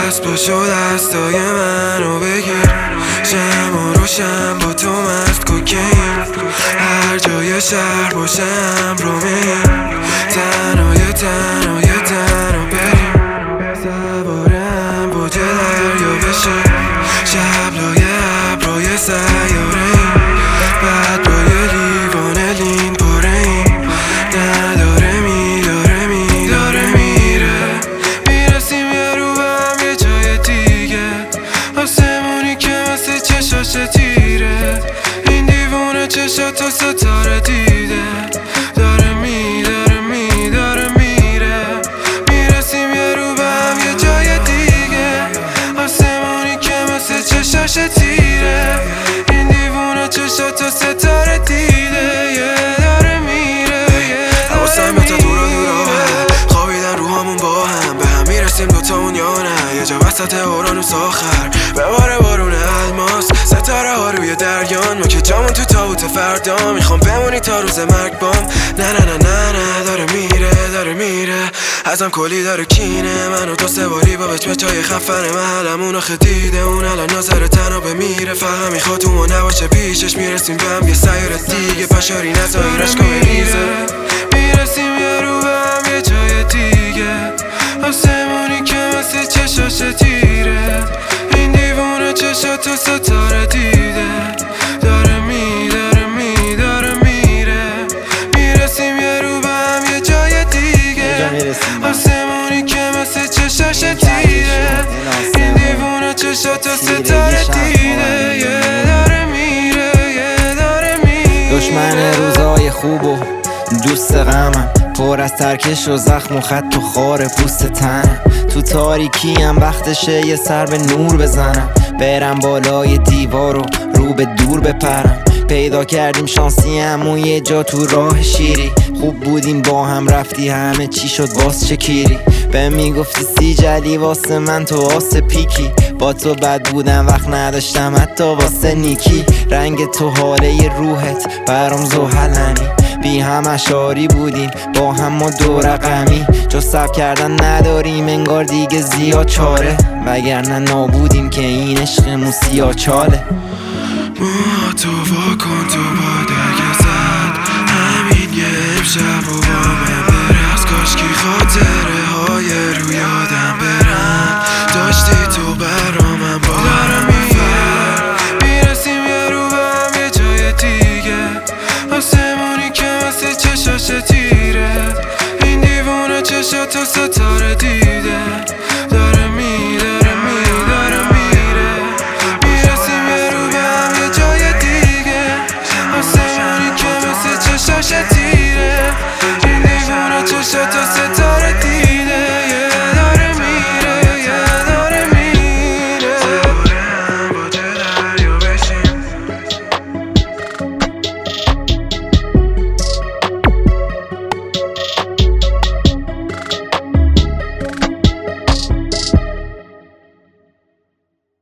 دست پاشو دستای منو بگیر، شم و روشن با تو مست کوکین، هر جای شهر باشم رو میریم، تنهای تنها بریم، سوارم با دریا بشیم، شبلای ابرای سیاره‌ایم، بعد با یه لیوان لین پاره‌ایم، نداره میداره میره، میرسیم یه رو به هم یه جای دیگه، آسمونی که مثل چشاش تیره، این دیوونه چشاتو ستاره دیده، داره میره، میرسیم یه رو به هم یه جای دیگه، آسمونی که مثل چشاش تیره، این دیوونه چشاتو ستاره دیده، داره میره، حواسم به تا دورا خوابیدن روهامون با هم، به هم میرسیم دوتامون یا نه، یه جا وسط اورانوس آخر بباره بارون الماس، ستاره ها روی دریان، ما که جامون تو تابوت فردا، میخوام بمونی تا روز مرگ بام، نه داره میره، ازم کلی داره کینه، منو دو سه باری با بچهای خفن محلمون آخه دیده، اون الان ناظر تنها بمیره، فقط میخواد تو ما نباشه پیشش، میرسیم به هم یه سیاره دیگه، پشاری نزایی رشکا بریزه، میرسیم یه رو به هم یه جای دیگه، آسمونی که مثل چشاش تیره، این دیوونه چشاتو ستاره دیده، داره میره، میرسیم یه رو به هم یه جای دیگه، آسمونی که مثل چشاش تیره، این دیوونه چشاتو ستاره دیده، داره میره. دشمن روزای خوب و دوست غمم، پر از ترکش و زخم و خط و خار پوست تنم، تو تاریکیم وقتشه یه سر به نور بزنم، برم بالای دیوار و رو به دور بپرم، پیدا کردیم شانسیم و یه جا تو راه شیری، خوب بودیم با هم رفتی همه چی شد باز چه کیری، به میگفتی سی جلی واسه من تو واسه پیکی، با تو بد بودم وقت نداشتم حتی واسه نیکی، رنگ تو حاله روحت برام زوهلنی، بی هم اشاری بودیم با هم ما دو رقمی، جز صبر کردن نداریم انگار دیگه زیاد چاره، وگرنه نابودیم که این عشقمون سیاه چاله، تو واکن تو باد اگه زد همین یه امشب و با من برس، کاشکی خاطره های رو یادم برن، داشتی تو برا من بارم میرسیم یه رو به هم یه جای دیگه، آسمونی که مثل چشاش تیره، این دیوونه چشاتو ستاره دیده، داره میره، میرسیم یه رو به هم یه جای دیگه، آسمونی که مثل چشاش تیره.